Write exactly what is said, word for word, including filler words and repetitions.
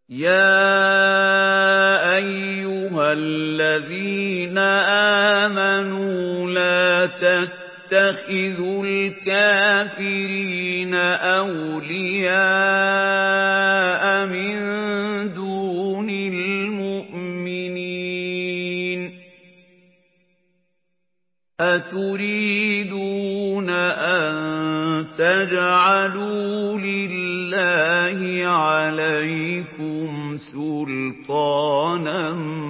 يَا أَيُّهَا الَّذِينَ آمَنُوا لَا تَتَّخِذُوا الْكَافِرِينَ أَوْلِيَاءَ مِن دُونِ الْمُؤْمِنِينَ ۚ أَتُرِيدُونَ أَن تَجْعَلُوا لِلَّهِ عَلَيْكُمْ سُلْطَانًا